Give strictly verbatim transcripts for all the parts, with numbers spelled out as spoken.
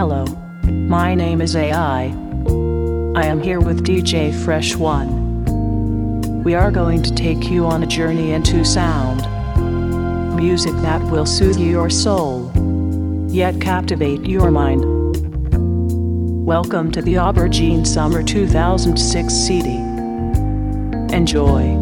Hello. My name is A I. I am here with D J Fresh One. We are going to take you on a journey into sound. Music that will soothe your soul, yet captivate your mind. Welcome to the Aubergine Summer two thousand six C D. Enjoy.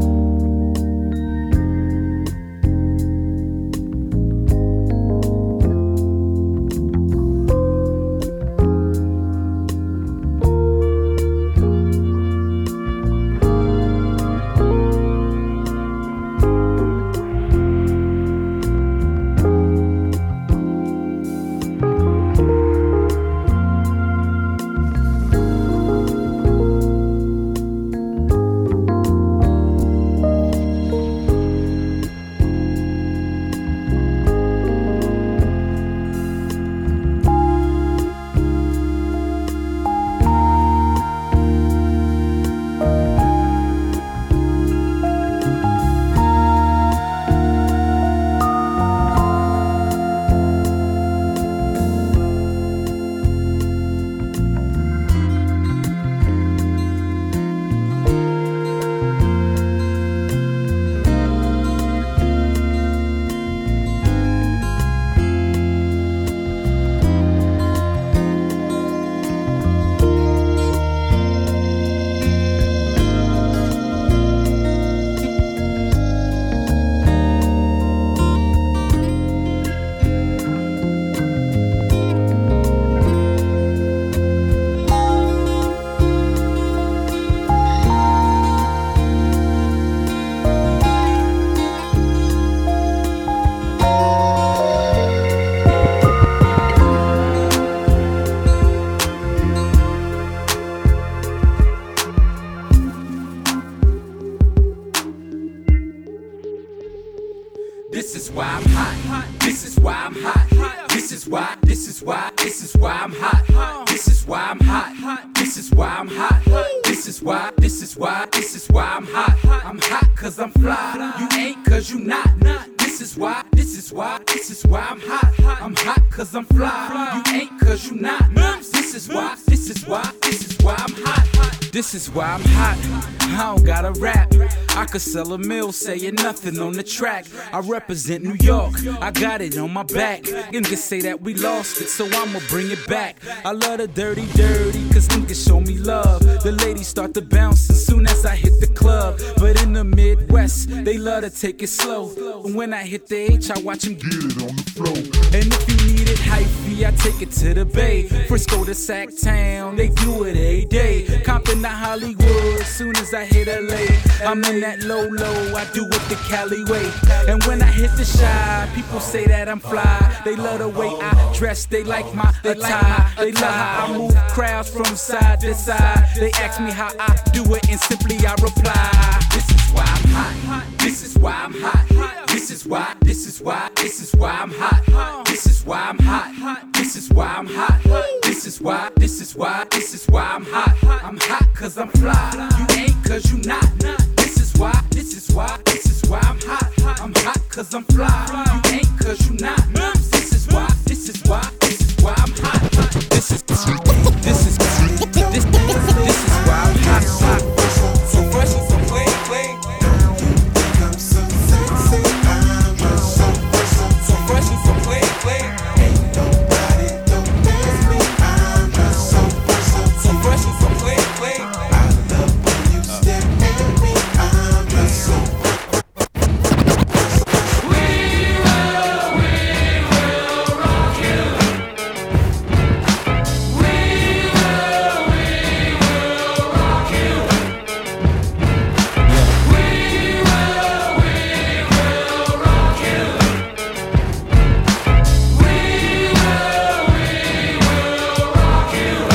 This is why I'm hot. This is why I'm hot. This is why, this is why, this is why I'm hot. This is why I'm hot. This is why I'm hot. This is why, this is why, this is why I'm hot. I'm hot cause I'm fly. You ain't cause you not. This is why, this is why, this is why I'm hot. I'm hot cause I'm fly. You ain't cause you not. This is why, this is why, this is why I'm hot. This is why I'm hot. I don't gotta rap. I could sell a mill saying nothing on the track. I represent New York, I got it on my back. Niggas say that we lost it, so I'ma bring it back. I love the dirty, dirty, cause niggas show me love. The ladies start to bounce as soon as I hit the club. But in the Midwest, they love to take it slow. When I hit the H, I watch them get it on the floor. And if you need it hyphy, I take it to the Bay. Frisco to Sacktown, they do it every day. Compton to Hollywood, soon as I hit L A. I'm in that low low, I do it the Cali way. And when I hit the Shy, people say that I'm fly. They love the way I dress, they like my attire. They love how I move crowds from side to side. They ask me how I do it and simply I reply. This is why I'm hot. This is why I'm hot. This is why, this is why, this is why I'm hot. This is why I'm hot. This is why I'm hot. This is why, this is why, this is why I'm hot. I'm hot cause I'm fly. You ain't cause you not. This is why, this is why, this is why I'm hot. I'm hot cause I'm fly. You ain't cause you not. This is why, this is why, this is why I'm hot. This is, this is, this, this is why I'm hot. So fresh and so clean, clean. I'm so sexy, I'm so fresh, so fresh and so clean, clean. Ain't nobody don't dance me. I'm so fresh, so fresh and so clean, clean. I love when you stare at me. I'm so We will, we will rock you. We will, we will rock you. We will, we will rock you. We will, we will rock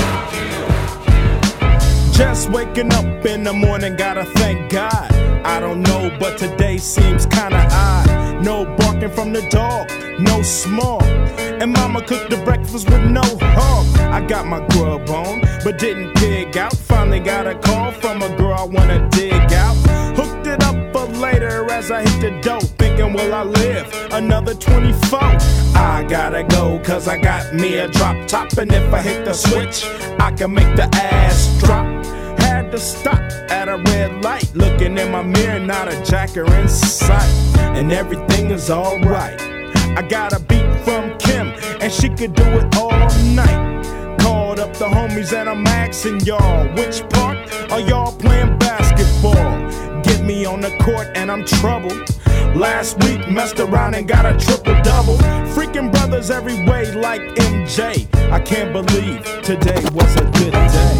you. Just waking up in the morning, gotta thank God. I don't know, but today seems kinda odd. No barking from the dog, no small. And mama cooked the breakfast with no hog. I got my grub on, but didn't pig out. Finally got a call from a girl I wanna dig out. Hooked it up for later as I hit the dope, thinking, will I live another twenty-four? I gotta go, cause I got me a drop top, and if I hit the switch, I can make the ass drop. Had to stop at a red light, looking in my mirror, not a jacker in sight, and everything is alright. I got a beat from Kim, and she could do it all night. Called up the homies and I'm asking y'all, which part are y'all playing basketball? Get me on the court and I'm troubled. Last week messed around and got a triple-double. Freaking brothers every way like M J. I can't believe today was a good day.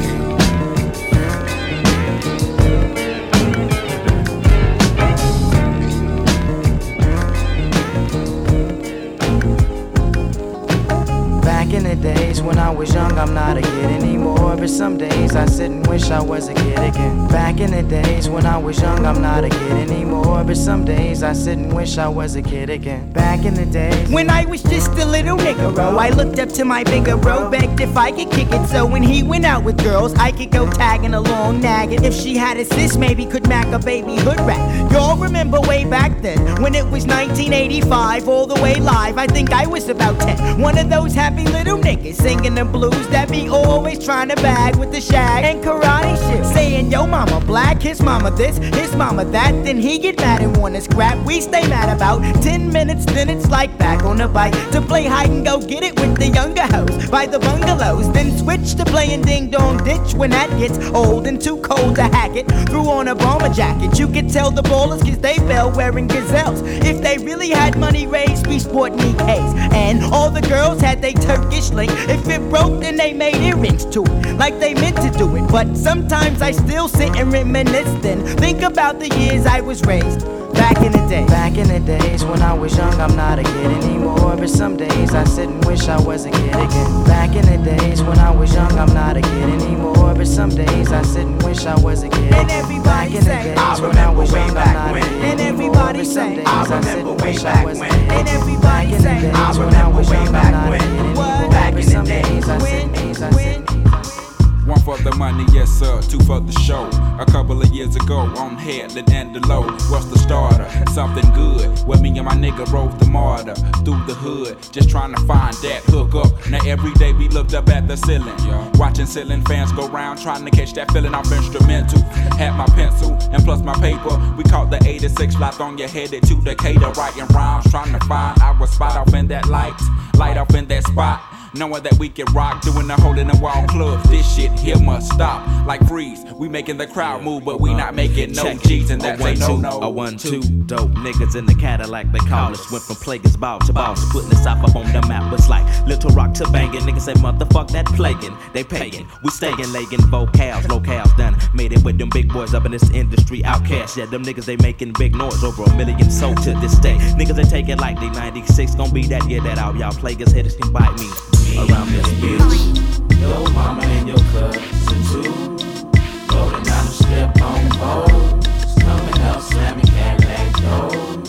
Back in the days when I was young, I'm not a kid anymore. But some days I sit and wish I was a kid again. Back in the days when I was young, I'm not a kid anymore. But some days I sit and wish I was a kid again. Back in the days when I was just a little nigga-ro, I looked up to my bigger bro, begged if I could kick it. So when he went out with girls, I could go tagging along, nagging. If she had a sis, maybe could mac a baby hood rat. Y'all remember way back then when it was nineteen eighty-five, all the way live. I think I was about ten. One of those happy little niggas singing the blues that be always trying to bag with the shag and karate shit, saying yo mama black, his mama this, his mama that. Then he get mad and wanna scrap. We stay mad about ten minutes, then it's like back on the bike to play hide and go get it with the younger hoes by the bungalows. Then switch to playing ding dong ditch when that gets old and too cold to hack it. Threw on a bomber jacket, you could tell the ballers cause they fell wearing gazelles. If they really had money raised, we sport knee K's. And all the girls had they Turkish link. If it broke, then they made earrings to it, like they meant to do it. But sometimes I still sit and reminisce, then think about the years I was raised. Back in the day. Back in the days when I was young, I'm not a kid anymore. But some days I sit and wish I was a kid again. Back in the days when I was young, I'm not a kid anymore. But some days I sit and wish I was a kid. And everybody say, I remember way back when. And everybody say, I remember way back when. And everybody say, I remember way back when. Back in the days I sit and when. One for the money, yes sir, two for the show. A couple of years ago, on Headland and the low, what's the starter? Something good, where me and my nigga rode the martyr through the hood, just trying to find that hook up. Now every day we looked up at the ceiling, watching ceiling fans go round, trying to catch that feeling off instrumental. Had my pencil and plus my paper, we caught the eighty-six lot on your headed to Decatur, writing rhymes, trying to find our spot off in that light, light off in that spot. Knowing that we can rock, doing the hole in the wall club. This shit here must stop. Like freeze, we making the crowd move, but we not making no G's, and that's a no no. A one two dope niggas in the Cadillac, they call us. Went from Plaguers ball to boss, putting the South up on the map. It's like Little Rock to banging. Niggas say motherfuck that plaguing. They pagan, we staying lagging. Vocals, locales done. Made it with them big boys up in this industry. Outcast, yeah, them niggas they making big noise. Over a million sold to this day. Niggas they take it like they ninety-six. Gonna be that year that all y'all Plaguers haters can bite me. Around this bitch, your mama and your cousin too. Rolling down the step on poles, coming up slamming Cadillac doors.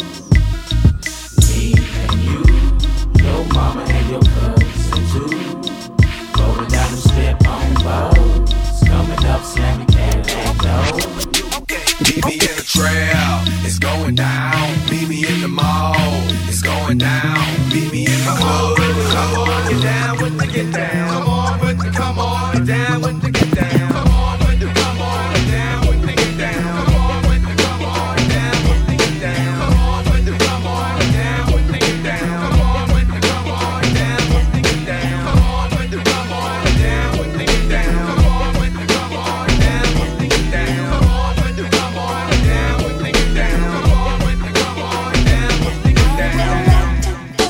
Me and you, your mama and your cousin too. Rolling down the step on poles, coming up slamming Cadillac doors. Meet me in the trail, it's going down. Meet me in the mall, it's going down. Meet me in the club, come on, get down with the get down. Come on with the come on, down with the get down. Come on with the come on, down with the get down. Come on with the come on, down with the get down. Come on with the come on, down with the get down. Come on with the come on, down with the get down. Come on with the come on, down with the get down. Come on with the come on, down with the get down. Come on with the come on, down with the get down. Come on with the come on, down with the get down.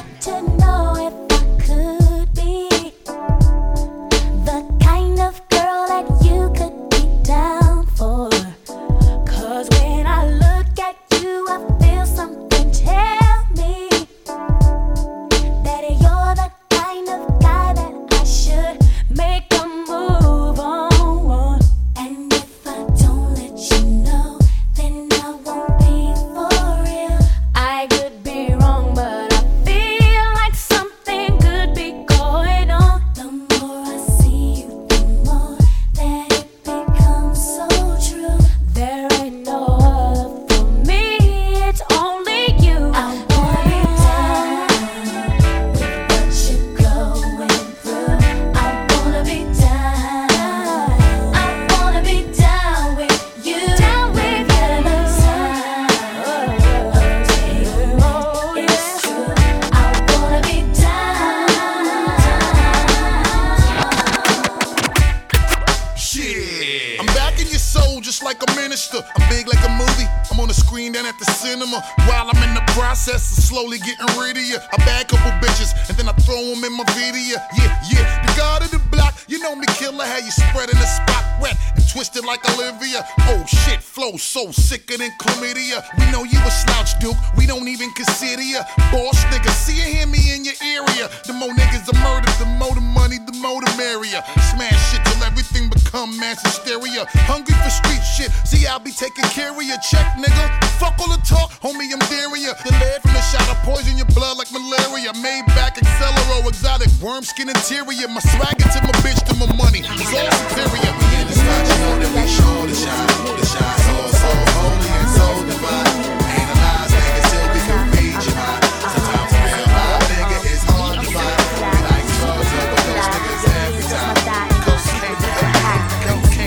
down at the cinema while I'm in the process of slowly getting rid of you. I bag a couple bitches and then I throw them in my video. Yeah, yeah, the god of the block, you know me, killer, how you spreading the spot wet and twisted like Olivia. Oh shit, flow so sicker than chlamydia. We know you a slouch, Duke, we don't even consider you. Boss nigga, see you hear me in your area. The more niggas are murdered, the more the money, the more the merrier. Smash shit till everything become mass hysteria. Hungry for street shit, see I'll be taking care of you. Check nigga, fuck all the talk, homie I'm daring ya. The lead from the shot of poison your blood like malaria. Made back Accelero, exotic worm skin interior. My swagger to my bitch to my money, it's all superior. We in the spot, you know that we show the shine. The shine so, so holy and so divine. Analyze niggas till we can read your mind. Sometimes a real live nigga is hard to find. We like drugs over those niggas every time. Cocaine, cocaine,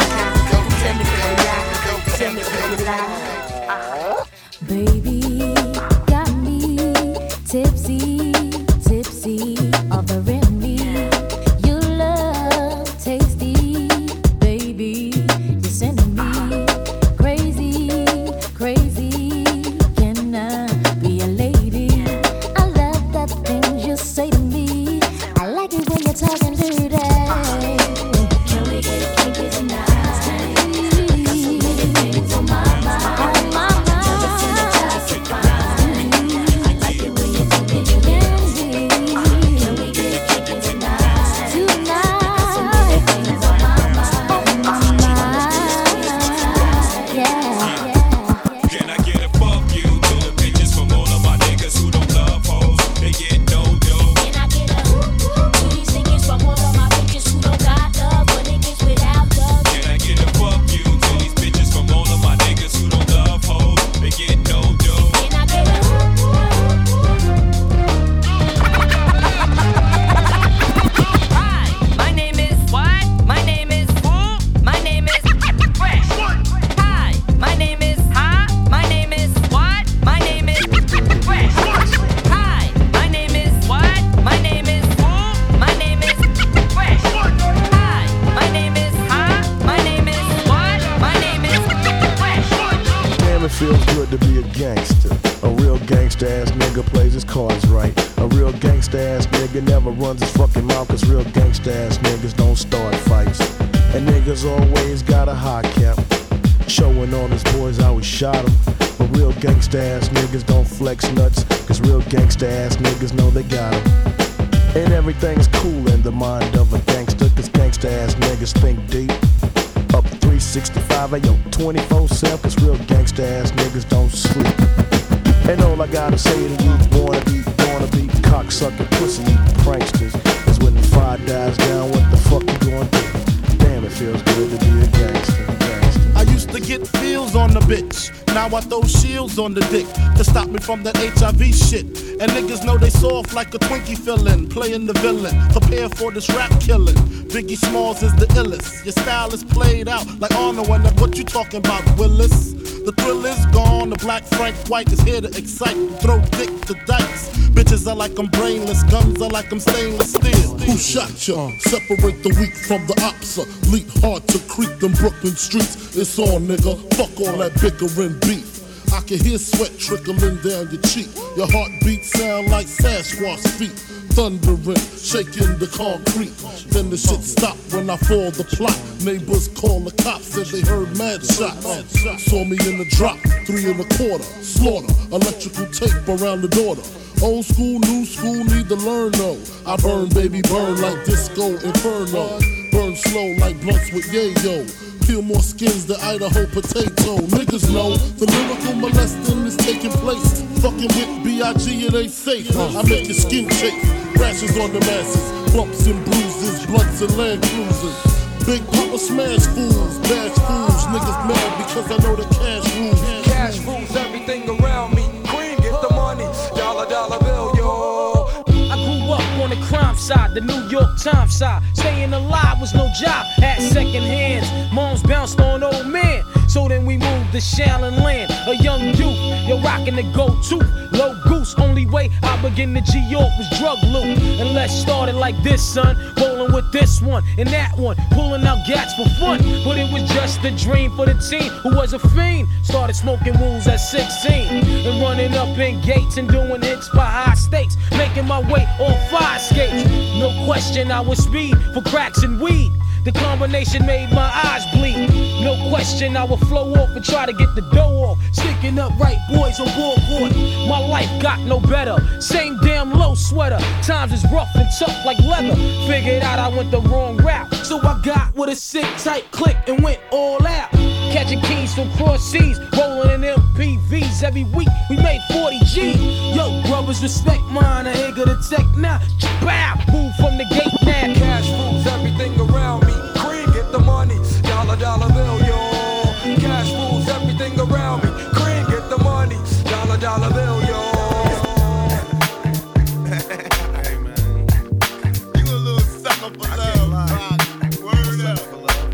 cocaine, cocaine, baby, got me tipsy, tipsy, of the remedy. Your love tasty, baby. You're sending me crazy, crazy. Can I be a lady? I love the things you say to me. I like it when you're talking dirty. Can we get kinky tonight? Got so many things on my mind. On my mind. Feels good to be a gangster. A real gangster ass nigga plays his cards right. A real gangster ass nigga never runs his fucking mouth, cause real gangster ass niggas don't start fights. And niggas always got a high cap, showing all his boys how he shot him. But real gangster ass niggas don't flex nuts, cause real gangster ass niggas know they got him. And everything's cool in the mind of a gangster, cause gangster ass niggas think deep. Up three sixty-five, ayo, twenty-four seven, cause real gangsta ass niggas don't sleep. And all I gotta say to you wanna be, wanna be cocksucking pussy pranksters is when the fire dies down, what the fuck you gonna do? Damn, it feels good to be a gangster, gangster. I used to get feels on the bitch, now I throw shields on the dick to stop me from that H I V shit. And niggas know they soft like a Twinkie fillin', playing the villain, prepare for this rap killing. Biggie Smalls is the illest, your style is played out like Arnold, and what you talking about, Willis? The thrill is gone, the black Frank White is here to excite, throw dick to dice. Bitches are like I'm brainless, guns are like I'm stainless steel. Who shot ya? Separate the weak from the opsa. Leap hard to creep them Brooklyn streets. It's on, nigga, fuck all that bickering beef. I can hear sweat trickling down your cheek. Your heartbeat sound like Sasquatch feet. Thundering, shaking the concrete. Then the shit stopped when I fall the plot. Neighbors call the cops, said they heard mad shots. Saw me in the drop, three and a quarter. Slaughter, electrical tape around the daughter. Old school, new school, need to learn though. I burn, baby, burn like disco inferno. Burn slow like blunts with yayo. Peel more skins than Idaho potato. Niggas know the lyrical molesting is taking place. Fucking with B I G it ain't safe. I make your skin shake. Rashes on the masses, bumps and bruises, blunts and land cruisers. Big Papa smash fools, bash fools. Niggas mad because I know the cash rules. Cash rules everything around me. Queen, get the money. Dollar, dollar bill, yo. I grew up on the crime side, the New York Times side. Staying alive was no job, had second hands. Moms bounced on old men. So then we moved to Shaolin Land, a young youth. Yo, rockin' the go-to, low goose. Only way I begin to G-York was drug loot. And let's start it like this, son. Rolling with this one and that one, pulling out gats for fun. But it was just a dream for the teen who was a fiend. Started smoking wools at sixteen and running up in gates and doing hits for high stakes, making my way on fire skates. No question, I was speed for cracks and weed. The combination made my eyes bleed. No question, I would flow off and try to get the dough off. Sticking up right boys on board. My life got no better. Same damn low sweater. Times is rough and tough like leather. Figured out I went the wrong route. So I got with a sick tight click and went all out. Catching keys from cross seas, rolling in M P Vs every week. We made forty G's. Yo, brothers, respect mine. I ain't gonna tech now. Bow, move from the gate now. Cash rules everything around me. Cream, get the money. Dollar, dollar bill, yo. Cash rules everything around me. Cream, get the money. Dollar, dollar bill, yo. Hey, man. You a little sucker for love, Rock. Word up.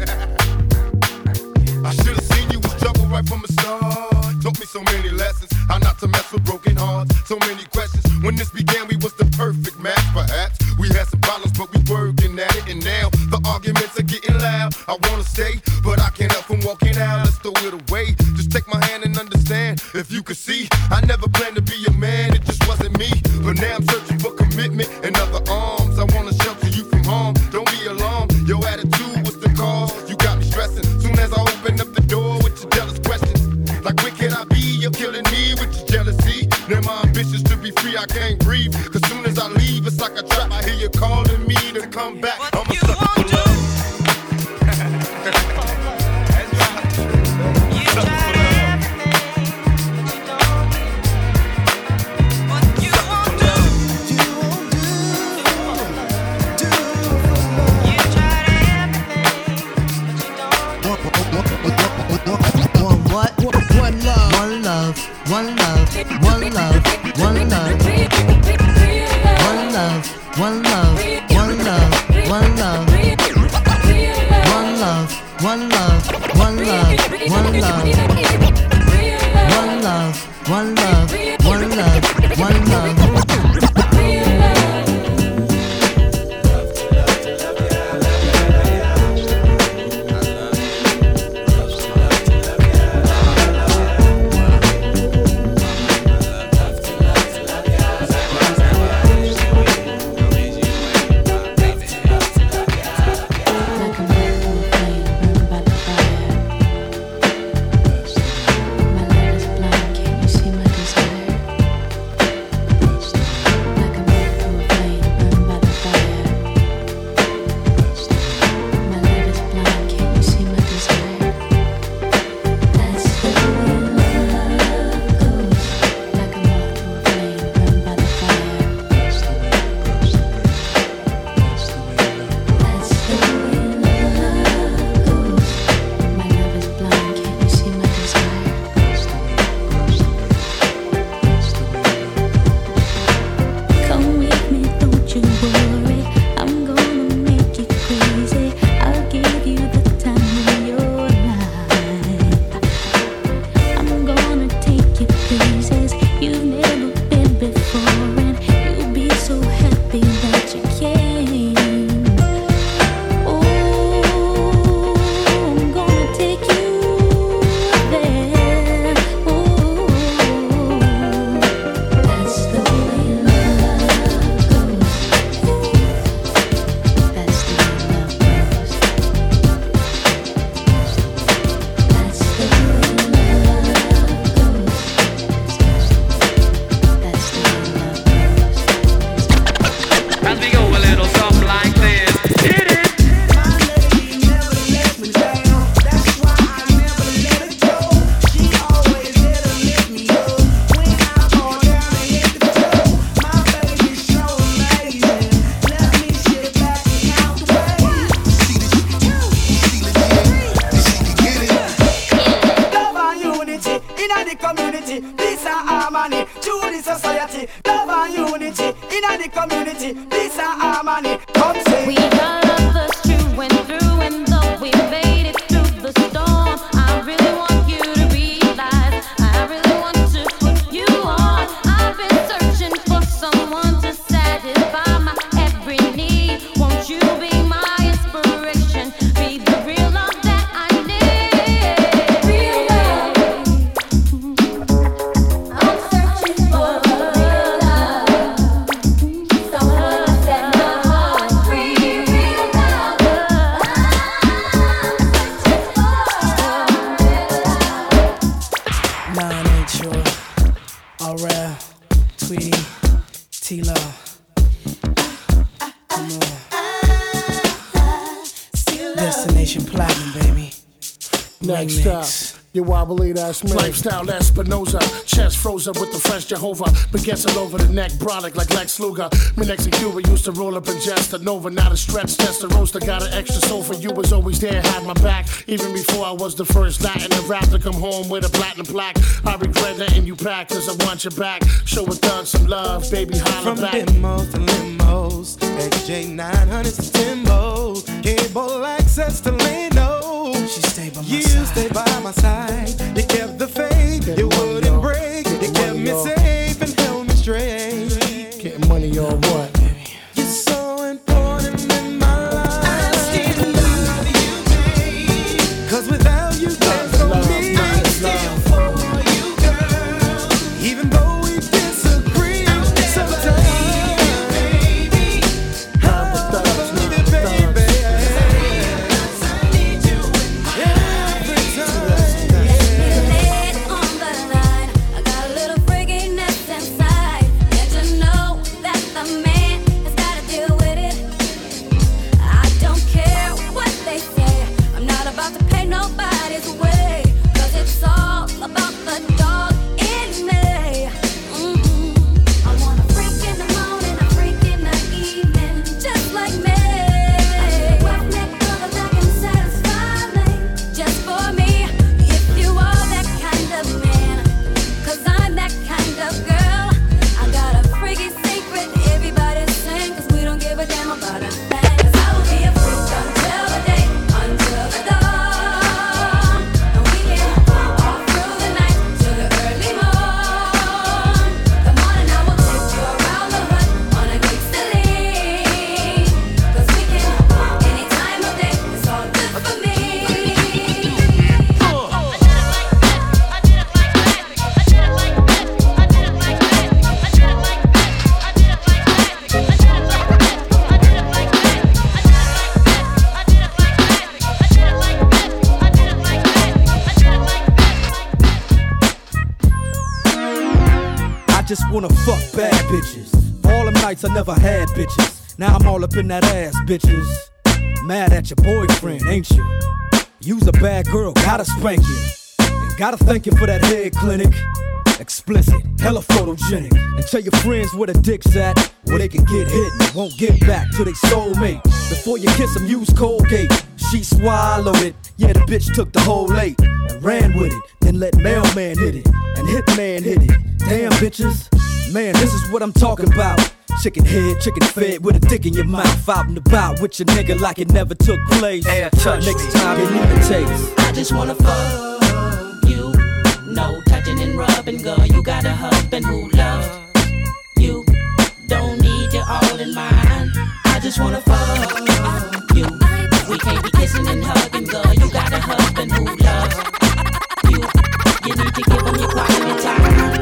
I should've seen you was trouble right from the start. Taught me so many lessons. How not to mess with broken hearts. So many questions. When this began, we was the perfect match, perhaps. We had some problems, but we working at it. And now the arguments are getting loud. I wanna stay, but I can't help from walking out. Let's throw it away. Just take my hand and understand. If you could see, I never planned to be a man. It just wasn't me. But now I'm searching for commitment and other arms. I wanna shelter you from harm. Don't be alarmed. Your attitude was the cause. You got me stressing. Soon as I open up the door with your jealous questions. Like, where can I be? You're killing me with your jealousy. Now my ambitions to be free, I can't breathe. Cause soon as I leave, it's like a trap. I hear you calling me to come back. I'm a sucker for love. One love, one love, one love, one love, one love, one love, one love, one love, one love, one love, one love, one love, one love, one love, one love. We got lovers true and through, and though we made it through the storm, I really want T-Lo. Come on. Destination Platinum, baby. Next Remix. up, your wobbly ass man. Lifestyle Espinoza, chest frozen with the fresh Jehovah. Baguettes all over the neck, brolic like Lex Luger. Me next to Cuba used to roll up and just a Nova, not a stretch test. The roaster got an extra sofa. You was always there, had my back. Even before I was the first Latin to rap to come home with a platinum plaque. I regret letting you back, cause I want you back. Show a thug some love, baby, holla From back. demos to limos, X J nine hundreds to Timbos, cable access to Leno. She stayed by my you side. You stayed by my side. You kept the faith. Get you money, wouldn't y'all. break. Get You kept money, me y'all. safe and held me straight. Getting money or what? You're so important in my life. I still love you, babe. Cause without you, there's no me. I'm still for you, girl. Even though we disagree sometimes. Nobody's way, cause it's all about the dog in me. Mm-hmm. I want a freak in the morning, a freak in the evening, just like me. A rough-neck brother that can satisfy me, just for me. If you are that kind of man, cause I'm that kind of girl. I got a freaky secret, everybody's saying, cause we don't give a damn about a thing. Cause I will be a freak until the day, until the dawn. Just wanna fuck bad bitches. For all them nights I never had bitches. Now I'm all up in that ass, bitches. Mad at your boyfriend, ain't you? You's a bad girl, gotta spank you. And gotta thank you for that head clinic. Explicit, hella photogenic. And tell your friends where the dick's at, where they can get hit and won't get back to they soulmate. Before you kiss them, use Colgate. She swallowed it, yeah, the bitch took the whole eight and ran with it. Then let mailman hit it, and hitman hit it. Damn bitches, man, this is what I'm talking about. Chicken head, chicken fed with a dick in your mouth. Out and about with your nigga like it never took place. Hey, touch Next me. time you need a taste. I just wanna fuck you. No touching and rubbing, girl. You got a husband who loves you. Don't need you all in mine. I just wanna fuck you. We can't be kissing and hugging, girl. You got a husband who loves you. You need to give him your quality time.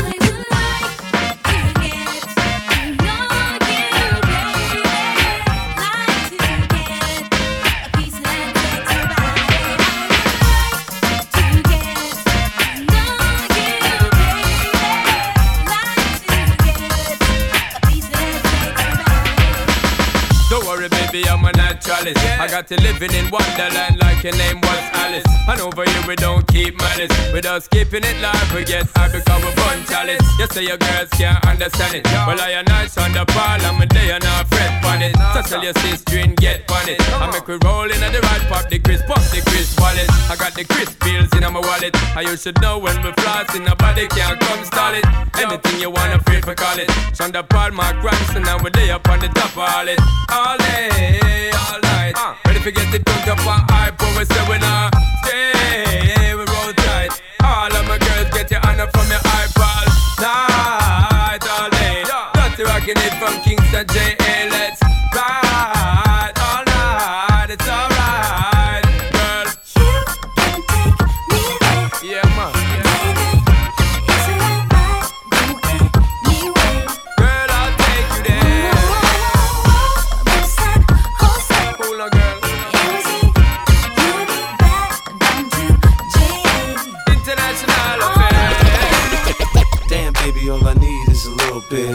Baby, I'm a naturalist. I got you living in Wonderland like your name was Alice. And over here we don't keep malice. With us keeping it live, we get high because we burn chalice. You say your girls can't understand it. Well, I am nice on the ball, I'm a day and I fret on it. So tell your sister and get on it. I make we roll in at the right pop the crisp, pop the crisp wallet. I got the crisp pills in my wallet. And you should know when we floss in nobody can't come stall it. Anything you wanna feel for call it. Shonda Paul, my grandson, and we're day up on the top of all it. All day, all night. Uh, ready to get it drunk up on hype when we say we not stay, we roll tight. All of my girls get your honor from your iPod. Night, all day. Dirty rocking it from Kingston J A. Let's ride all night. It's alright, girl. You can take me there. Yeah, man. Girl, I'll take you there. Hold on, girl. International affair. Damn, baby, all I need is a little bit.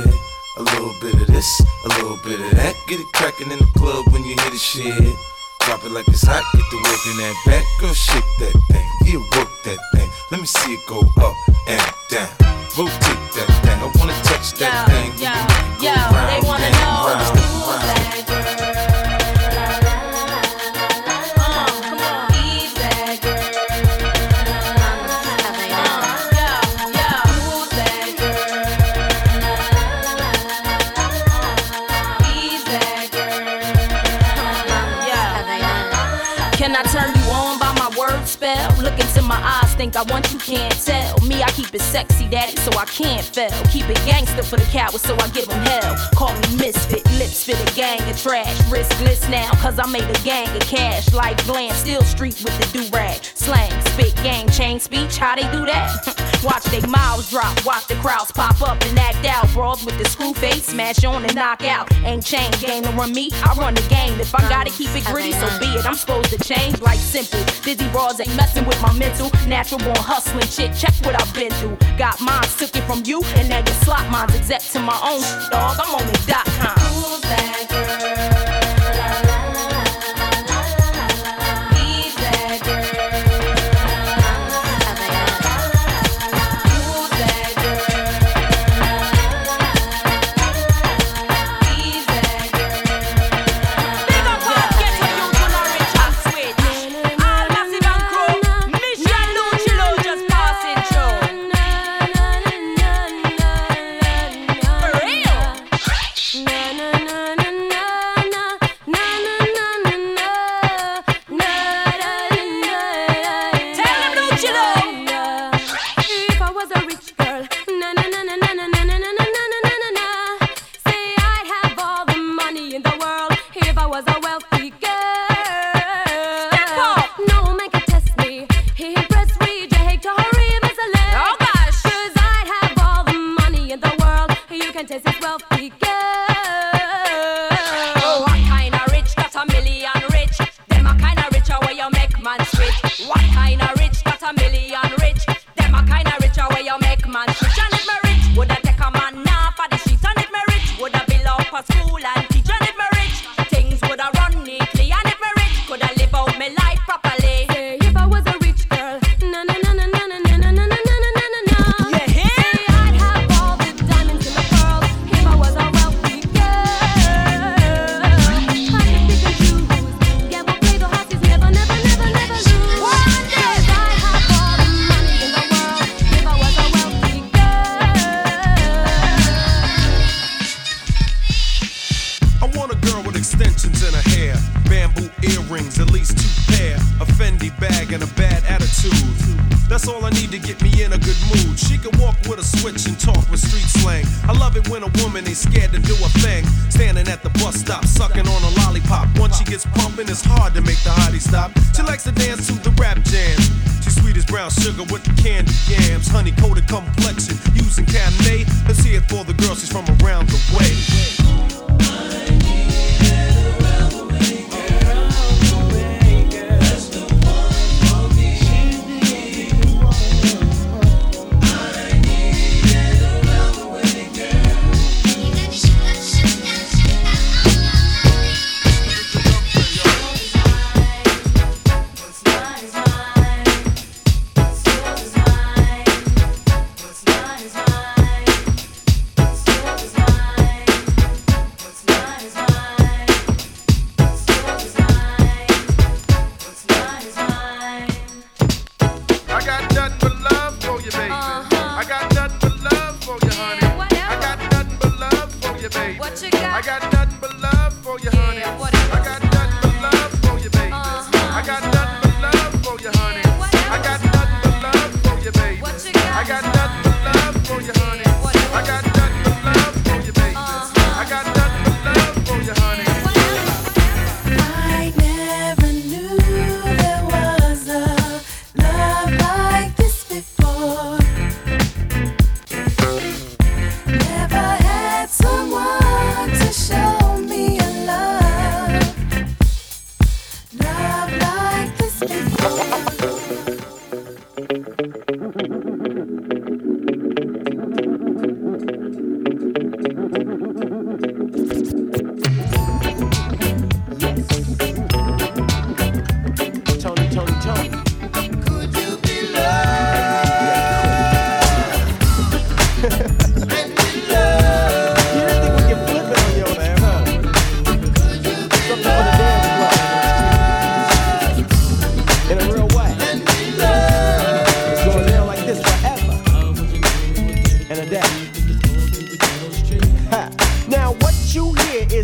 a little bit of this, a little bit of that. Get it crackin' in the club when you hear the shit. Drop it like it's hot, get the work in that back. Girl, shake that thing, yeah, work that thing. Let me see it go up and down. Rotate that thing, I wanna touch that yo, thing. Yo, yo, yo, they wanna know round, who's round. that girl. Can I turn you on by my word spell? Look into my eyes, think I want you, can't tell. Me, I keep it sexy, daddy, so I can't fail. Keep it gangster for the cowards, so I give them hell. Call me misfit, lips fit a gang of trash. Riskless now, cause I made a gang of cash. Like glam, still street with the do-rag. Slang, spit, gang, chain speech, how they do that? Watch they mouths drop, watch the crowds pop up and act out. Brawls with the screw face, smash on and knock out. Ain't chain game to run me, I run the game. If I gotta keep it gritty, so be it. I'm supposed to change like simple. Dizzy bras ain't messing with my mental. Natural born hustling shit, check what I've been through. Got mines, took it from you, and now you slot mines. Except to my own dog, I'm on the dot com. Who's that girl?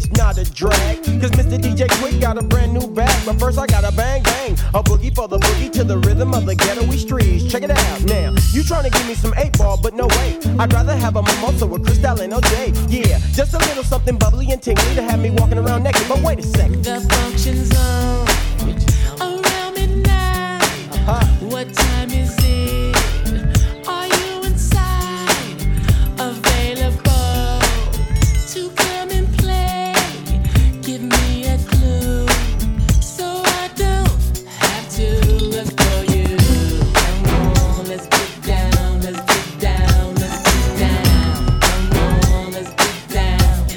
it's not a drag. Cause Mister D J Quick got a brand new bag. But first I gotta bang bang, a boogie for the boogie to the rhythm of the ghetto streets. Check it out now. You tryna give me some eight ball, but no way. I'd rather have a mimosa with Cristal and O J. Yeah, just a little something bubbly and tingly to have me walking around naked. But wait a second. The function's on around midnight. Uh-huh. What time is it? Are you inside? Available to come and play? Give me a clue so I don't have to look for you. Come on, let's get down, let's get down, let's get down. Come on, let's get down.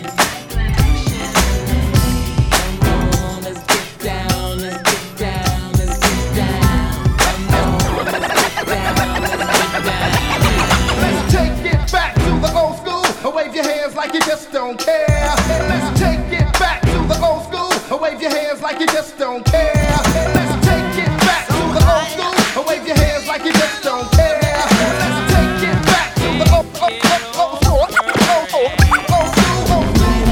Come on, let's get down, let's get down, let's get down. Come on, let's get down, let's get down. Let's take it back to the old school. Wave your hands like you just don't care. Let's take it back to the old school. Wave your hands like you just don't care. Let's take it back to the old school. Wave your hands like you just don't care. Let's take it back to the old, old, old, old school. Old, old, old school, old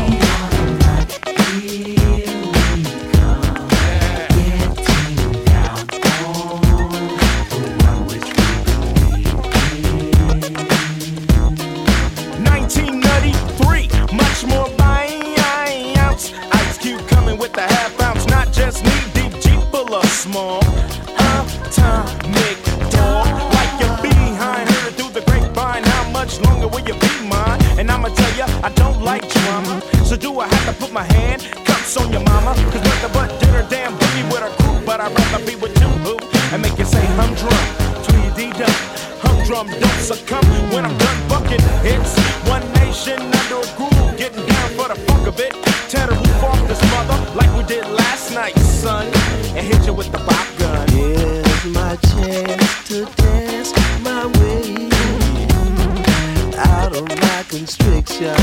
nineteen ninety-three, much more bounce. Ice Cube coming with the half ounce, not just knee deep, Jeep full of small. Atomic dog, like your behind, heard it through the grapevine. How much longer will you be mine? And I'ma tell ya, I don't like drama. So do I have to put my hand cups on your mama? Cause nothing but did her damn boogie with her crew. But I'd rather be with you, boo, and make you say humdrum. Tweedy-dum, humdrum, don't succumb when I'm done bucking hits. One nation under a groove, getting down for the funk of it. Tear the roof off this mother like we did last night, son, and hit you with the pop gun. Here's my chance to dance my way out of my constriction.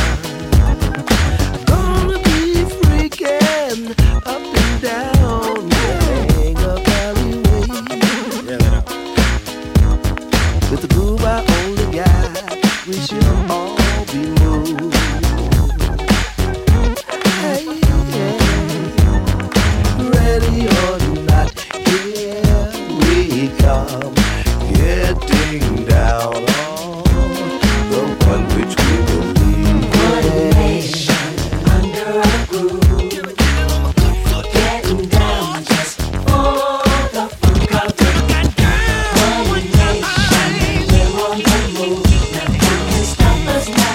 Gonna be freaking up and down hang up alleyway. With the groove I only got, we should all be moved. Hey, yeah. Ready or not, here we come, getting down on the one which we believe. One nation under a groove, getting down just for the funk of it. One nation, we're on the move, nothing can stop us now.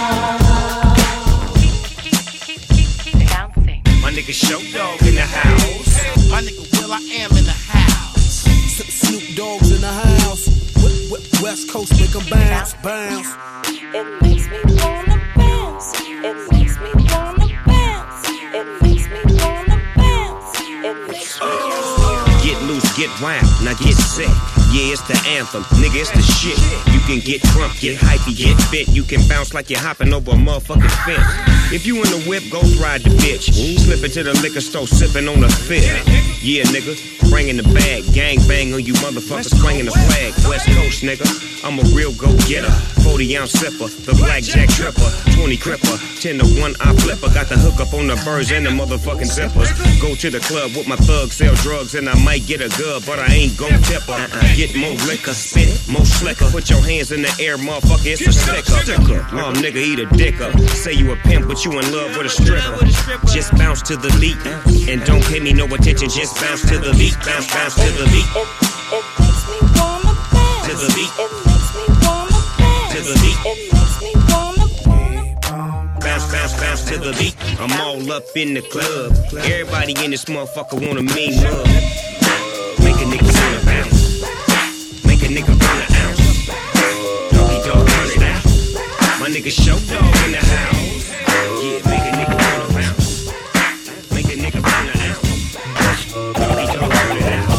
My nigga Show Dog in the house. My nigga Will, I am in the house. Snoop Dogg's in the house. West Coast make 'em bounce, bounce. It makes me wanna bounce. It makes me wanna bounce. It makes me wanna bounce. It makes me Get loose, get wild, now get sick. Yeah, it's the anthem, nigga, it's the shit. You can get crump, get hypey, get fit. You can bounce like you're hopping over a motherfucking fence. If you in the whip, go ride the bitch. Slip into the liquor store, sipping on a fit. Yeah, nigga, bringing the bag, gang bang on you motherfuckers, clanging the flag. West Coast, nigga, I'm a real go-getter. forty ounce sipper, the blackjack tripper, twenty cripper, ten to one eye flipper. Got the hook up on the birds and the motherfucking zippers. Go to the club with my thugs, sell drugs, and I might get a good, but I ain't gon' tip her. Get more liquor, spit more slicker. Put your hands in the air, motherfucker, it's a sticker. Oh, nigga, eat a dick up. Say you a pimp, but you in love with a stripper. Just bounce to the beat, and don't pay me no attention. Just bounce to the beat, bounce, bounce to the beat. It makes me wanna bounce. To the beat. It makes me wanna bounce. To the beat. It makes me wanna Bounce, bounce, bounce to the beat. I'm all up in the club. Everybody in this motherfucker wanna mean love. Make a nigga wanna bounce. Make a nigga wanna ounce. Doggy dog, turn it out. My nigga Show Dog in the house. Yeah, make a nigga wanna bounce. Make a nigga wanna ounce. Doggy dog, turn it out.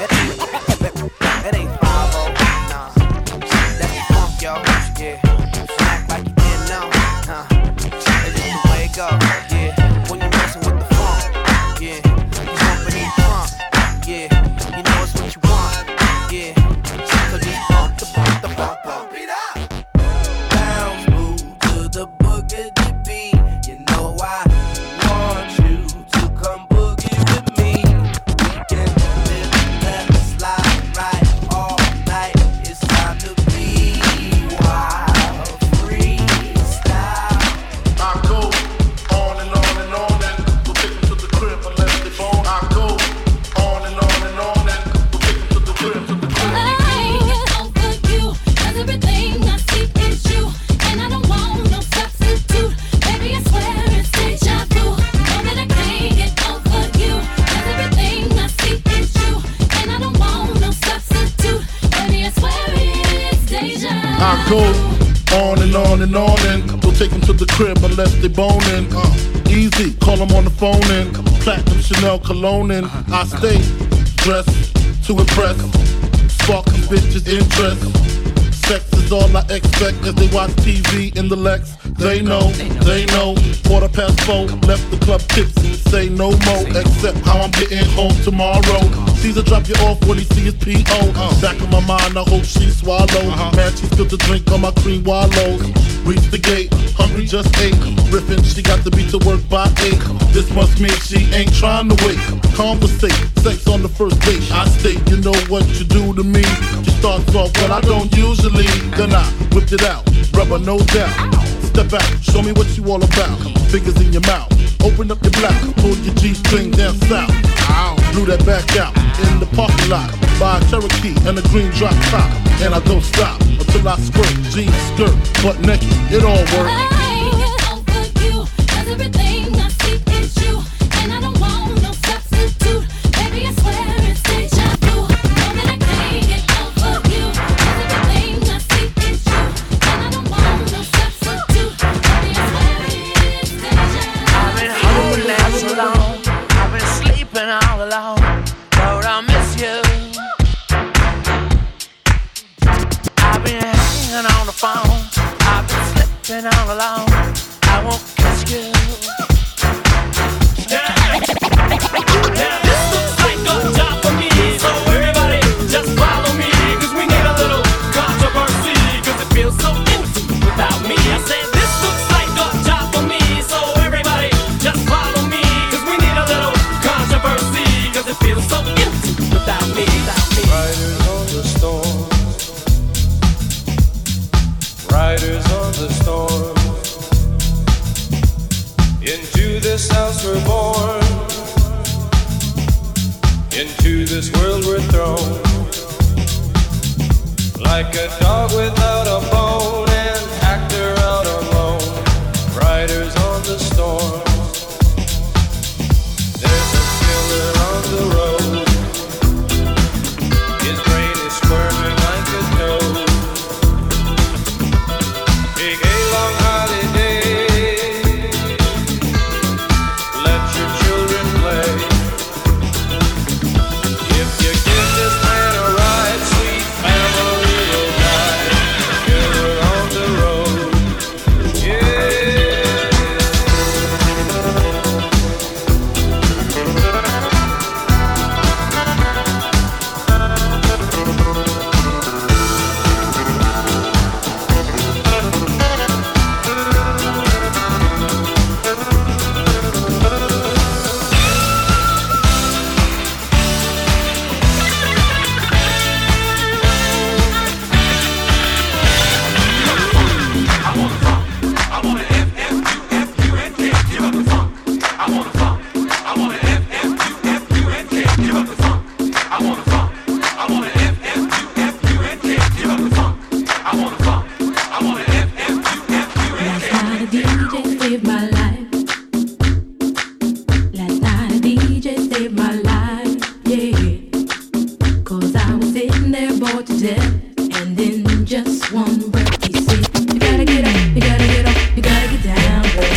It ain't five oh, nah. That's the funk, yo. Yeah. Act like you didn't know. Huh. It's just the way it go. Yeah. When you're messing with the funk. Yeah. You bumping in front. Yeah. You know it's what you want. Yeah. So just bump the bump the bump bump it up. Bounce, move to the boogie beat. You know I want you. goes on and on and on and don't take them to the crib unless they boning. Uh, easy, call them on the phone and platinum Chanel cologne and I stay dressed to impress, spark these bitches' interest. Sex is all I expect as they watch T V in the Lex. They know, they know. Quarter past four, left the club tipsy. Say no more, except how I'm getting home tomorrow. Caesar drop you off when he see his P O. Back in my mind, I hope she swallow. Man, she spilled the drink on my cream wallows. Reach the gate, hungry just ate. Riffin', she got to be to work by eight. This must mean she ain't trying to wait. Conversate, sex on the first date. I state, you know what you do to me. She starts off when I don't usually. Then I whipped it out, rubber no doubt. Step out, show me what you all about. Fingers in your mouth, open up your blouse, pull your G-string down south. Blew that back out in the parking lot. Buy a Cherokee and a green drop top. And I don't stop until I squirt. Jeans, skirt, butt naked, it all works. I ain't over you, 'cause everything I see is you. And I don't want no substitute. Baby, I swear it's deja vu. Know that I can't get over you, 'cause everything I see is you. And I don't want no substitute. Baby, I swear it's deja vu. I've been homeless so long, I've been sleeping all alone. Lord, I miss you. I've been hanging on the phone, I've been slipping all alone. I won't kiss you. This looks like a job for me, so everybody just follow me, 'cause we need a little controversy, 'cause it feels so empty without me. I said this looks like a job for me, so everybody just follow me, 'cause we need a little controversy, 'cause it feels so empty without me, without me. Riders on the storm, riders on the storm. Into this house we're born, into this world we're thrown, like a dog without a bone, an actor out alone. Riders on the storm, there's a killer on the road, his brain is squirming like a toad. Take a long holiday, let your children play. If you give this man a ride, sweet family will die. Killer on the road, Last night a D J saved my life. Last night a D J saved my life, yeah. 'Cause I was sitting there bored to death, and in just one breath he said, you gotta get up, you gotta get up, you gotta get down, girl.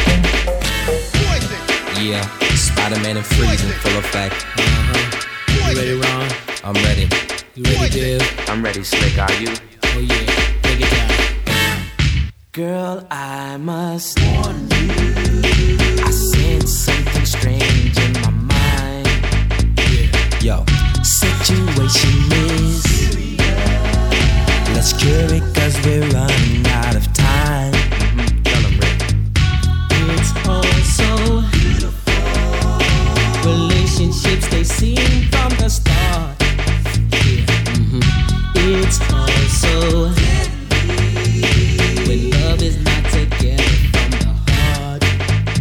Yeah, Spider-Man and freezing, full effect. Uh-huh. You ready, Ron? I'm ready. You ready, Div? I'm ready, Slick. Are you? Oh yeah, take it down. Girl, I must warn you, I sense something strange in my mind. Yo, Situation is, let's cure it 'cause we're running out of time. mm-hmm. Tell 'em, Rick. It's all so beautiful. Relationships they seem from the start. Yeah. Mm-hmm. It's all so when love is not together from the heart.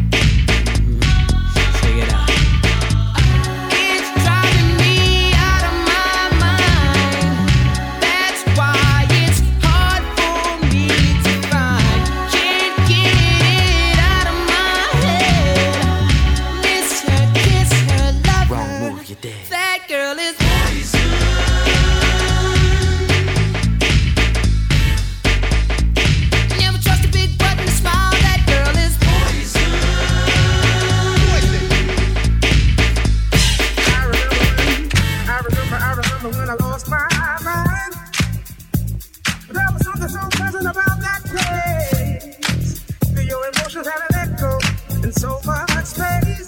so much space.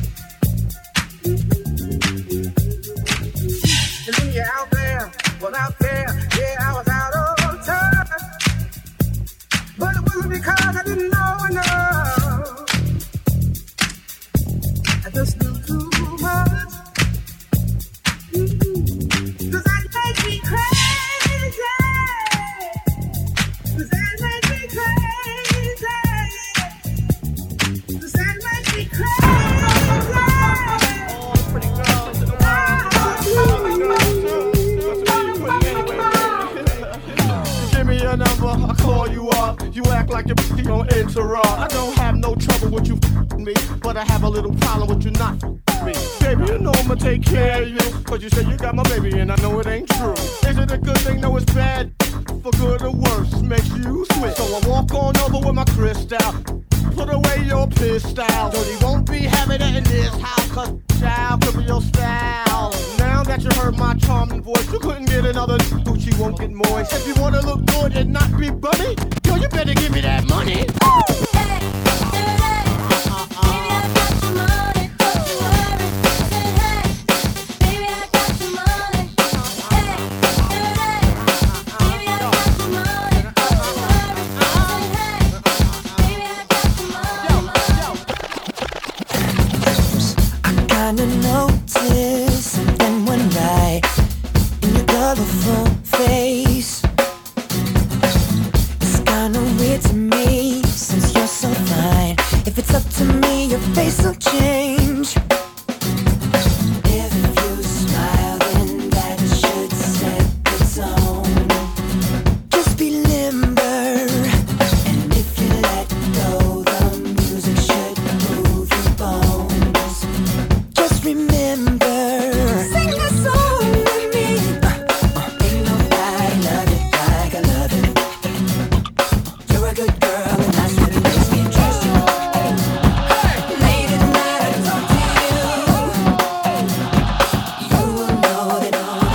And when you're out there, well out there, yeah, I was out of touch. But it wasn't because I didn't know enough. I just knew too much. Mm-hmm. Cause that makes me crazy. Cause that makes me crazy. Cause that makes me crazy. All pretty girls in the world. Give me your number, I call you up. You act like you're don't interrupt. I don't have no trouble with you me, but I have a little problem with you not me. Baby, you know I'ma take care of you, cause you say you got my baby and I know it ain't true. Is it a good thing? No, it's bad. For good or worse, makes you switch. So I walk on over with my crystal. Put away your pistol. Dirty won't be having it in this house, cause child could be your style. Now that you heard my charming voice, you couldn't get another Gucci won't get moist. If you wanna look good and not be bummy, yo, you better give me that money. Kinda noticed something one night in your colorful face. It's kinda weird to me since you're so fine. If it's up to me, your face will change. If you smile, then that should set the tone. Just be limber, and if you let go, the music should move your bones. Just remember, sing a song with me. Uh, uh, ain't nobody love it like I love it. You're a good girl, and that's what it makes me trust you. Hey, late at night I talk to you. You will know that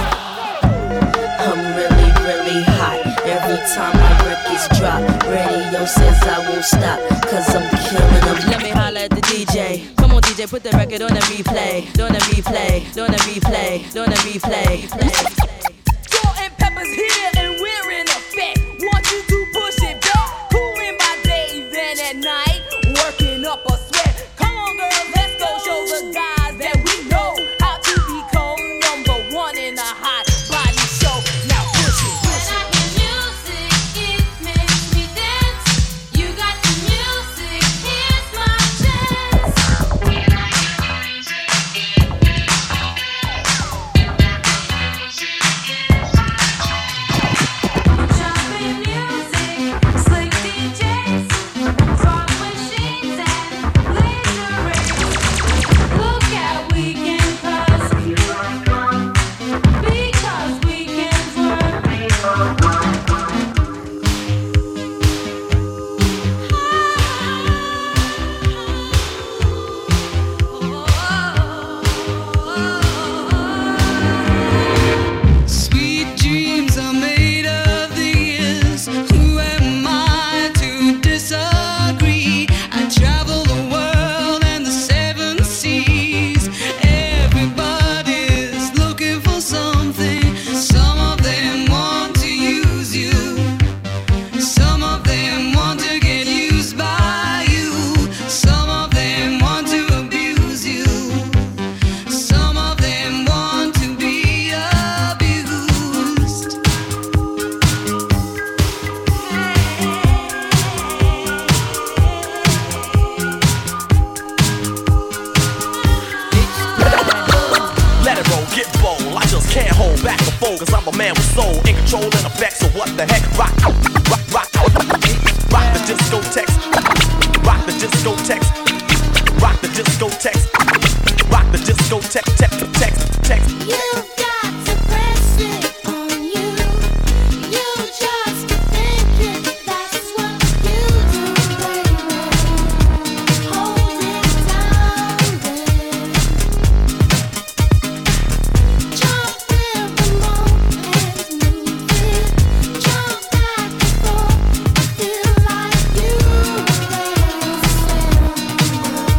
I'm really, really hot. Every time my records drop, radio says I won't stop, cause I'm killing them. Let me holler at the D J. Come on, D J, put the record on the replay. On the replay, on the replay, on the replay. Salt and Pepper's here and we're in effect. Want you to push it back. Cooling my days and at night, working up a sweat. Come on, girl, let's go show the guys that we know how to become number one in a hot body show. Now push it, push it. Music, it makes me dance. You got the music, here's my chance. Jumping music, slick D Js, fog machines and laser rays. Look at Weekend Plus, because weekends work. Sweet dreams are made of these. Who am I to disagree? I travel the world and the seven seas. Everybody's looking for something. Some of them want to use you. Some of them want to get used by you. Some of them want to abuse you. Some of them want to be abused. Let it roll, get bold. I just can't hold back or fold, cause I'm a man with soul, in control and effect. So what the heck? Rock, rock, rock, rock the discotheques. Rock the discotheques. Rock the discotheques. Rock the discotheque, text, text, text. You got to press it on you. You just keep thinking that's what you do, baby. Hold it down, baby. Jump in the moment and move it. Jump back and forth. Feel like you dance.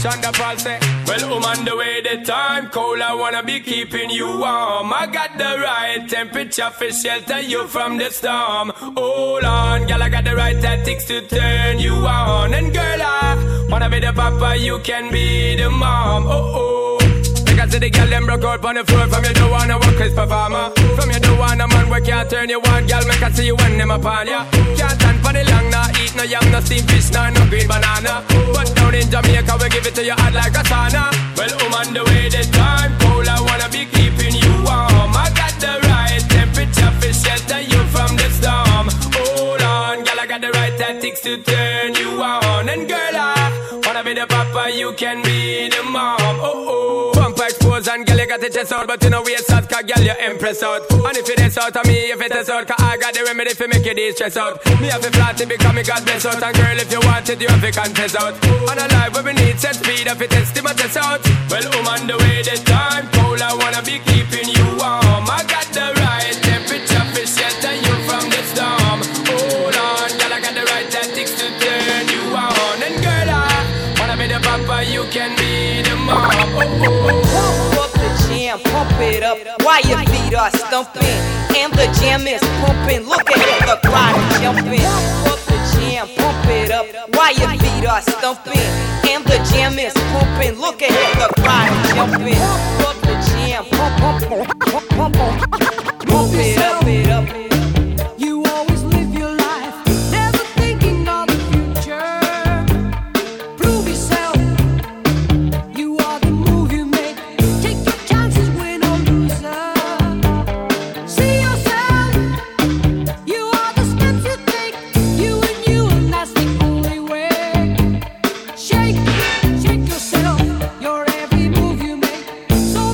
Sean da Paul say, well, I'm on the way, the time cold, I wanna be keeping you warm. I got the right temperature for shelter you from the storm. Hold on, girl, I got the right tactics to turn you on. And girl, I wanna be the papa, you can be the mom. Oh oh. Because the girl them broke out on the floor. From you don't wanna work Chris performer. From you don't wanna man where can't turn you on. Girl, make I see you when them upon ya. Can't stand for the long, nah eat no yam, no steamed fish, nah no green banana. But down in Jamaica we give it to you hot like a sauna. Well, I'm on the way, the time cold, I wanna be keeping you warm. I got the right temperature for shelter you from the storm. Hold on, girl, I got the right tactics to turn you on. And girl, I wanna be the papa, you can be the mom. Oh oh. Expose and girl you got the chest out, but you know we out, cause girl you impress out. And if it is out of me, if it is out, cause I got the remedy for make you de-stress out. Me have a flat to become me God bless out. And girl if you want it, you have to confess out. And a life where we need set speed, if it is to my test out. Well, I'm on the way, the time cold, I wanna be keeping you warm. I got the right temperature for shelter you from the storm. Hold on, girl, I got the right tactics to turn you on. And girl, I wanna be the papa, you can be the mom. Oh, oh, oh. Pump up the jam, pump it up while your feet are stumping. And the jam is pumping, look at the crowd jumping. Pump up the jam, pump it up while your feet are stumping. And the jam is pumping, look at the crowd jumping. Pump up the jam, pump, pump, pump, pump, pump, pump it up, it up. You always live your life, never thinking of the future. Prove yourself. You are the move you make. Take your chances, win or loser. See yourself. You are the steps you take. You and you, and that's the only way. Shake, shake yourself. Your every move you make. So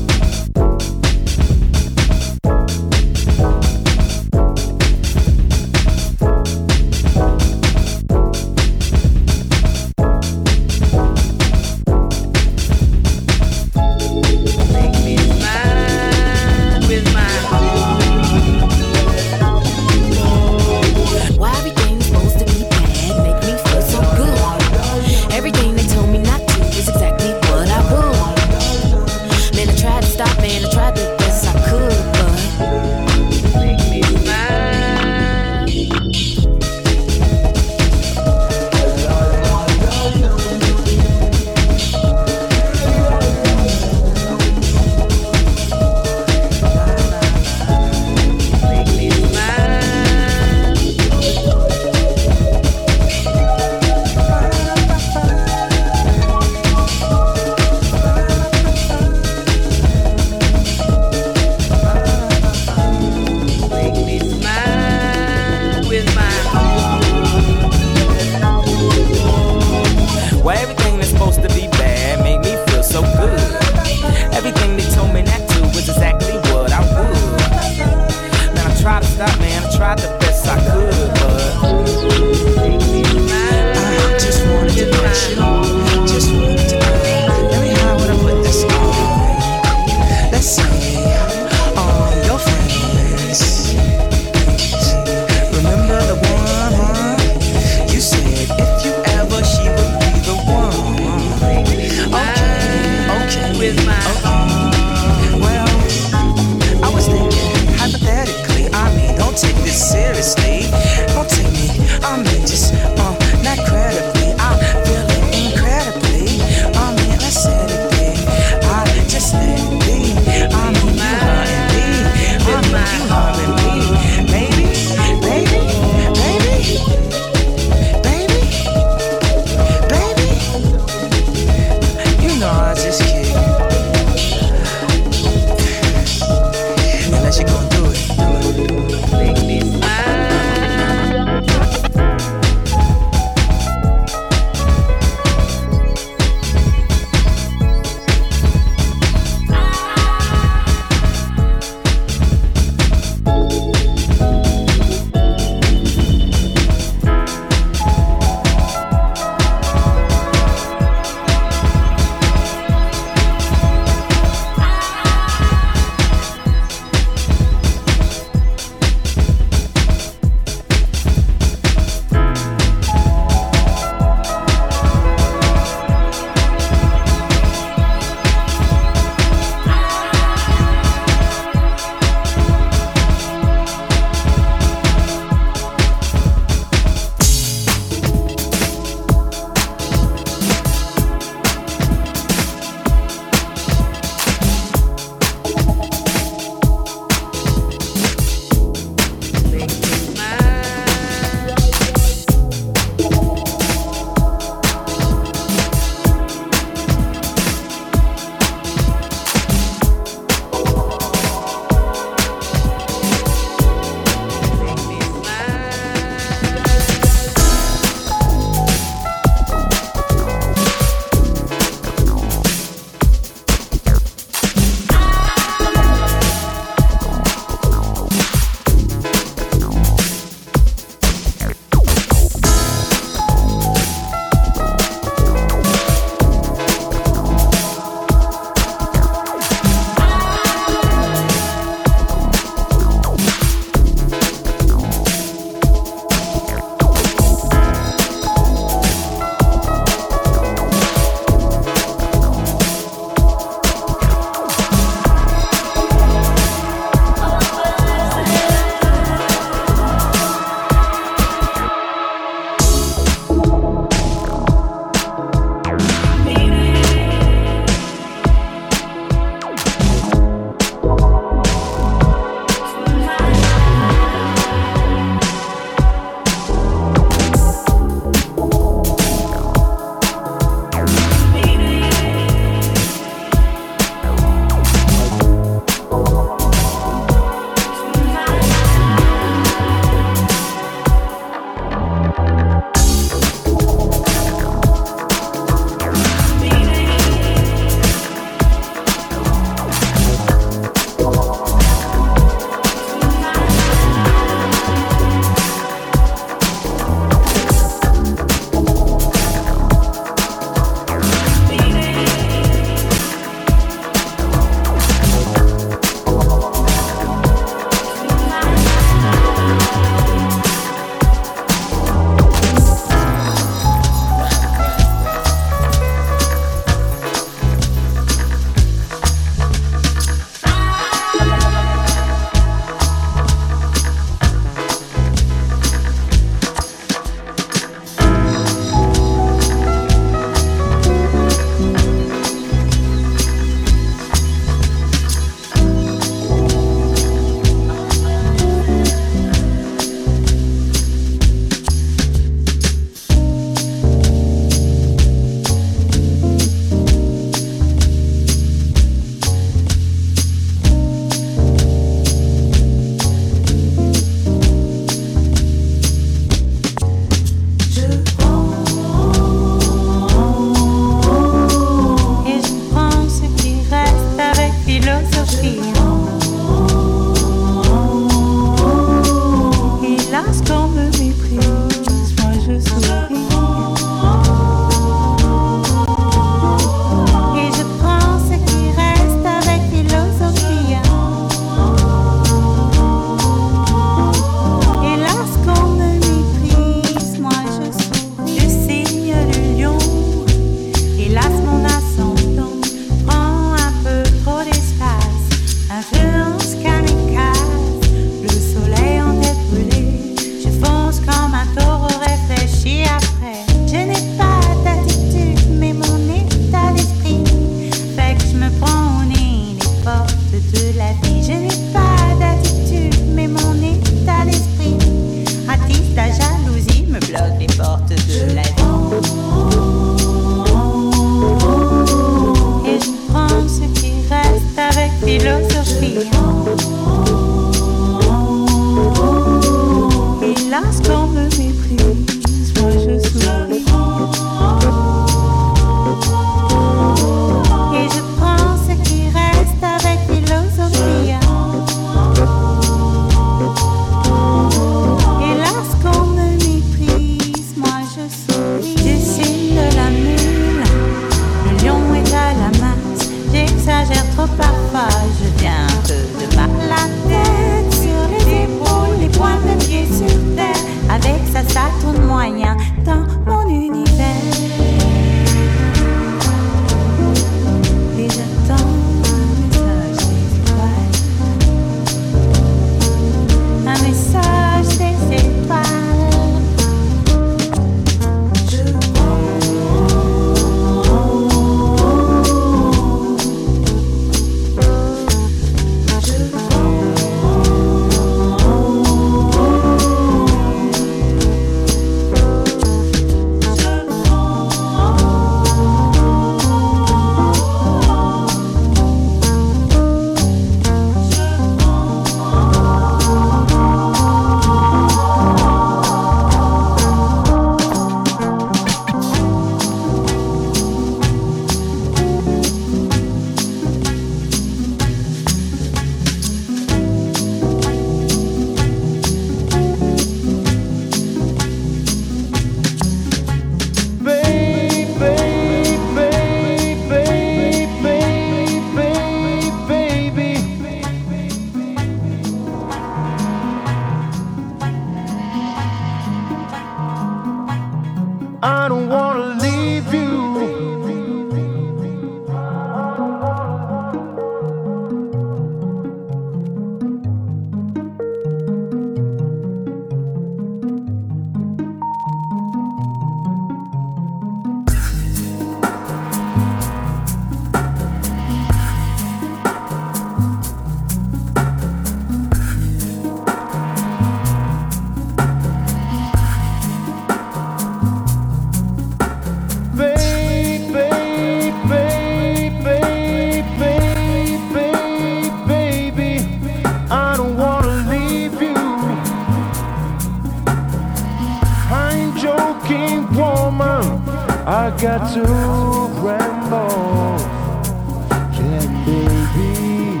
I've got two Rambos, yeah, baby.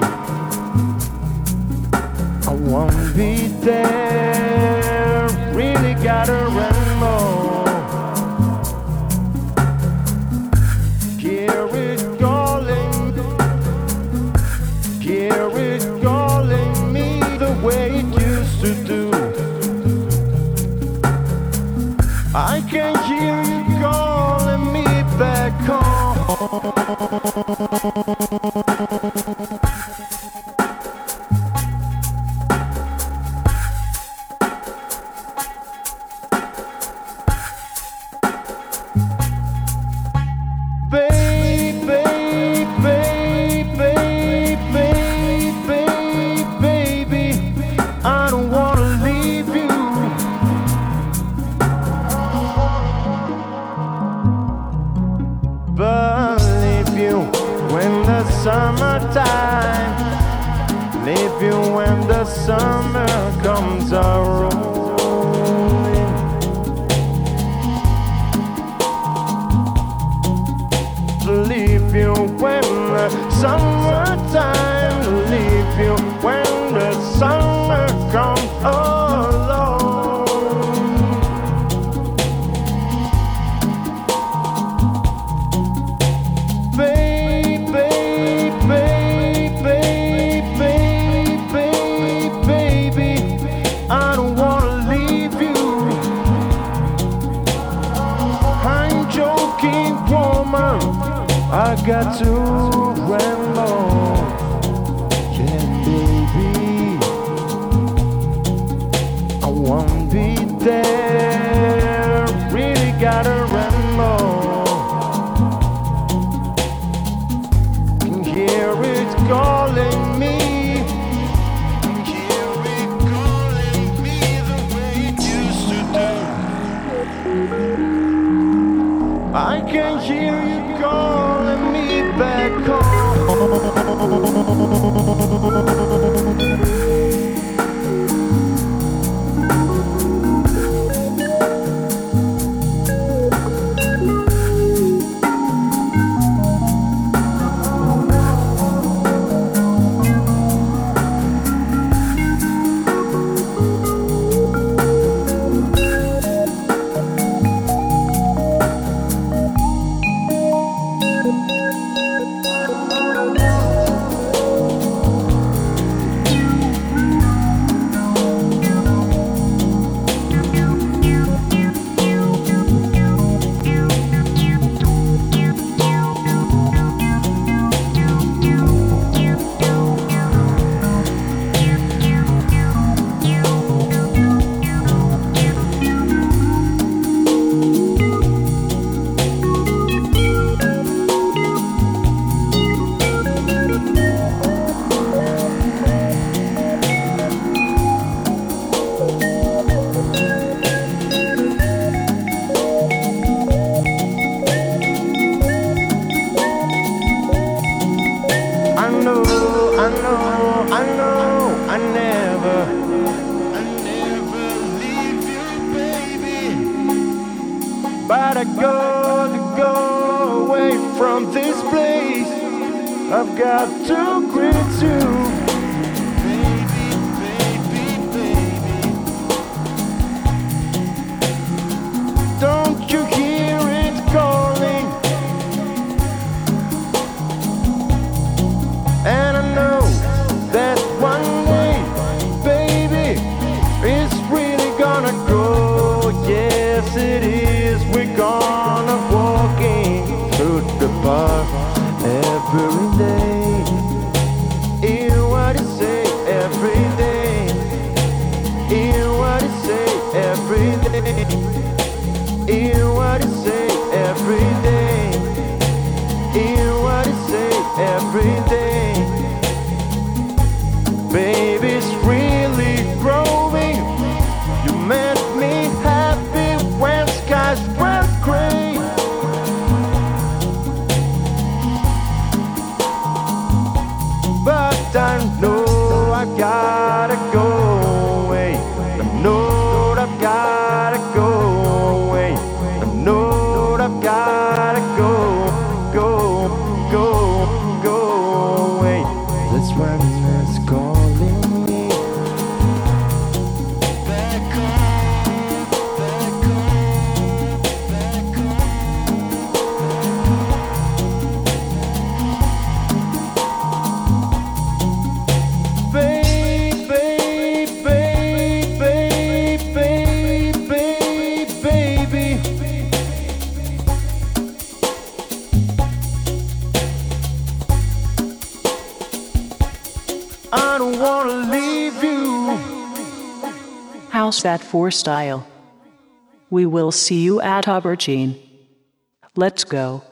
I wanna be there, really got a Rambo. Here it's calling, here it's calling me the way it used to do. I can hear you calling me back home. Summertime, leave you when the summer comes a-rolling. Leave you when the summertime, leave you when the summer comes along. I got two Rambos, yeah, baby. I wanna be there, really got a Rambo. Can hear it calling me, can hear it calling me the way it used to do. I can hear you calling me back home. But I got to go away from this place. I've got to greet you, baby, baby, baby. Don't you hear it calling? And I know that one day, baby, it's really gonna grow. Yes, it is. We're gonna walking through the park every day. Hear what you say every day. Hear what you say every day. Hear what you say every day. Hear what you say every day. Baby's really growing. You made me happy when skies were gray. But I know I gotta go away. I know I've gotta go away. I don't wanna leave you. House at four style. We will see you at Aubergine. Let's go.